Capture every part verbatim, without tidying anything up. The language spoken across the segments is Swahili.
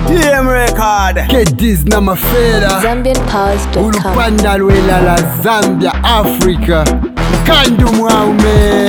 D M record. Kediz na mafera Zambian Pals dot com. Ulupanda lwela la Zambia Africa Kandu mwaume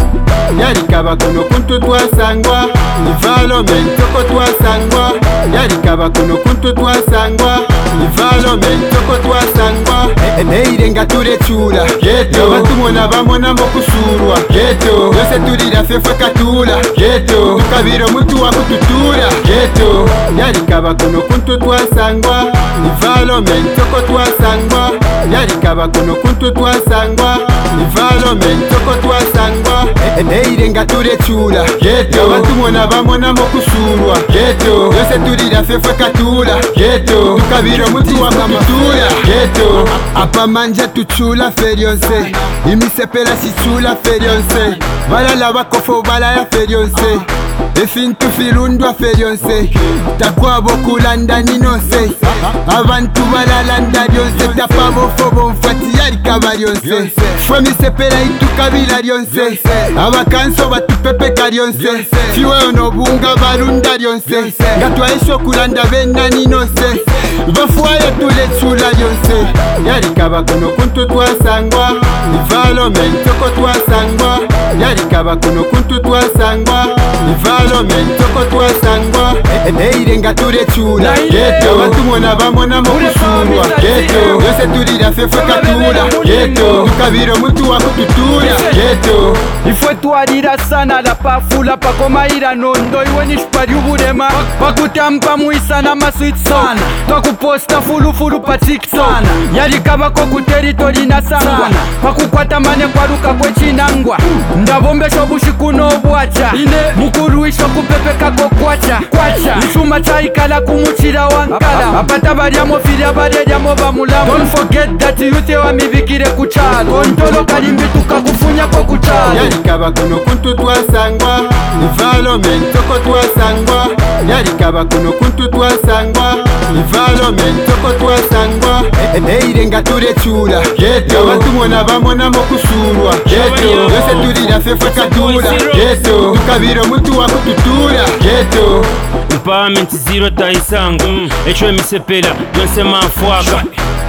Yarikaba kuno kuntu twasangwa Nivalo mentoko twasangwa Yarikaba kuno kuntu twasangwa Nivalo mentoko twasangwa Neirenga ture chula Geto Batumona bamona mokusurwa Geto Yose turira fefe katula Geto Tukabiro mutu wa kututura Geto Yarikaba kuno kuntu twasangwa Nivalo mentoko twasangwa Yarikaba kuno kuntu twasangwa Nivalo mentoko twasangwa Neirenga ture chula Geto Batumona bamona mokusurwa Geto Yose turira fefe katula Geto Tukabiro mutu wa kututura Geto Apa manja tuchula ferionse Imisepela si chula ferionse Bala la bakofo bala ya ferionse Efintu filundwa ferionse Takwa bokulanda ninose Abantu balalanda ryonse Tapabo fobo mfati yarika ryonse Fwe misepela itukabila ryonse Abakanso batupepe karyonse Fiwe onobunga balunda ryonse Gatwa esho kulanda benda ninose Bafuaye tule chula ryonse Yarikaba kuno kuntu twasangwa Nivalo mentoko twasangwa Yarikaba kuno kuntu twasangwa Nivalo mentoko twasangwa Neirenga ture chula Geto Batumona bamona mokusurwa Geto Yose turira fefe katula Geto Tukabiro mutu wa kututura Geto Ifwe tuarira sana la pafula pakomaira nondo iwe nishpari uburema Pakutampa muisana masweet sana Twakuposta fulu fulu pa TikTok Yarikaba koku teritori na sangwa Pakukwata mane kwa ruka kwe chinangwa Ndavombesho bushikuno buacha Mukuru isho kupepeka ko kwacha Nshuma chaikala kumuchira wankala Apata bariamo filia bariamo bamulamu Don't forget that youth wa mivikire kuchalo Kontolo kalimbi tukakufunya kwa kuchalo Yarikaba kuno kuntu twasangwa Nivalo mentoko twasangwa Yarikaba kuno kuntu twasangwa Nivalo mentoko twasangwa Neirenga ture chula Geto Batumona bamona mokusurwa Geto Yose turira fefe katula Geto Tukabiro mutu wa kututura Geto Empowerment zero taisango mm. Echo misepela yonse mafwaka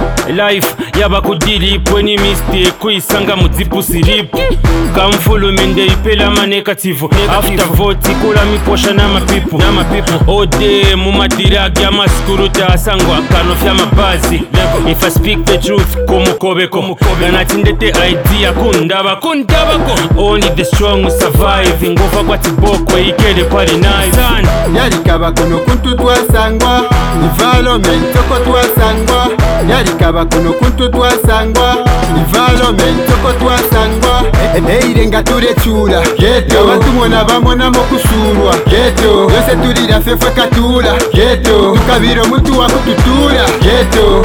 Life yaba kudilipwe ni mistake kuisanga mudzipu siripu Kamfulumende ipela manekativu After vote kula miposha na mapipu Na mapipu Ode mumadiragi ya maskuruta asangwa Kano fya mabazi If I speak the truth kumukobeko Ganatindete idea kundaba kundabako Only the strong will survive Ngova kwa tiboko ikede pari nice Yarikaba kuno kuntu twasangwa Nivalo mentoko twasangwa Yarikaba kuno kuntu twasangwa Nivalo mentoko twasangwa Neirenga ture chula Geto Batumona bamona mokusurwa Geto Yose turira fefe katula Geto Tukabiro mutu wa kututura Geto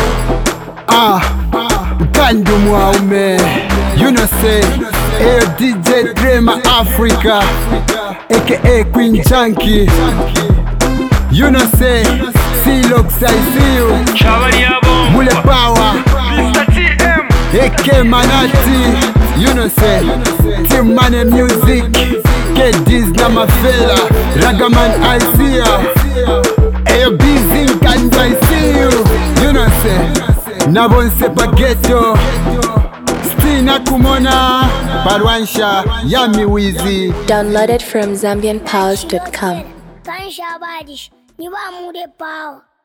Ah Kandu mwaume You know say Ayo D J Drema Africa aka Queen Junkie You know say C-Lux I see you Mule Power Mister T M A K Manati You know say Team Money Music Kediz na mafela Ragaman I see ya Ayo Busy Kandu I see you You know say Nabonse Pageto Stina Kumona Parwansha Yami Wizi Downloaded from Zambian Pals dot com. Kansha Badish, Niba Mude Power.